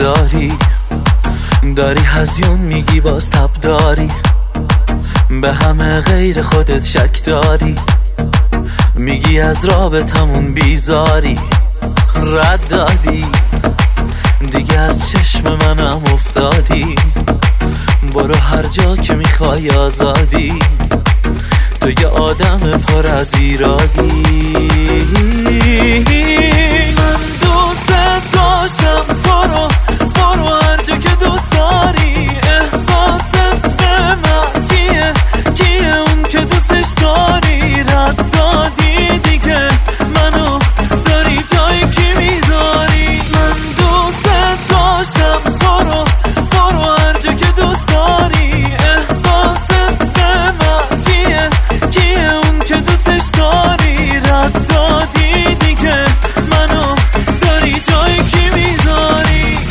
داری هزیون میگی باز تب داری، به همه غیر خودت شک داری، میگی از رابطمون بیزاری، رد دادی دیگه از چشم منم افتادی، برو هر جا که میخوای آزادی، تو یه آدم پر از ایرادی. من دوست داشتم تو رو، برو هر جا که دوست داری، احساست به من کیه اون که دوستش داری، رد دادی دیگه منو داری جای کی میذاری. من دوست داشتم تو رو، برو هر جا که دوست داری، احساست به من کیه اون که دوستش داری، رد دادی دیگه منو داری جای کی میذاری.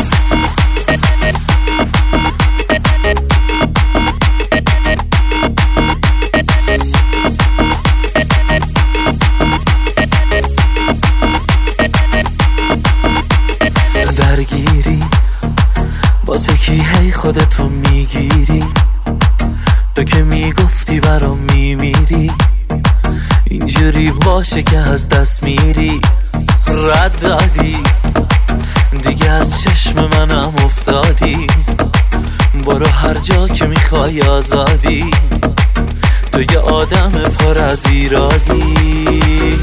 درگیری واسه کی هی خودتو میگیری، تو که میگفتی برام میمیری، اینجوری باشه که از دست میری، رد دادی دیگه از چشم منم افتادی، برو هر جا که میخوای آزادی، تو یه آدم پر از ایرادی.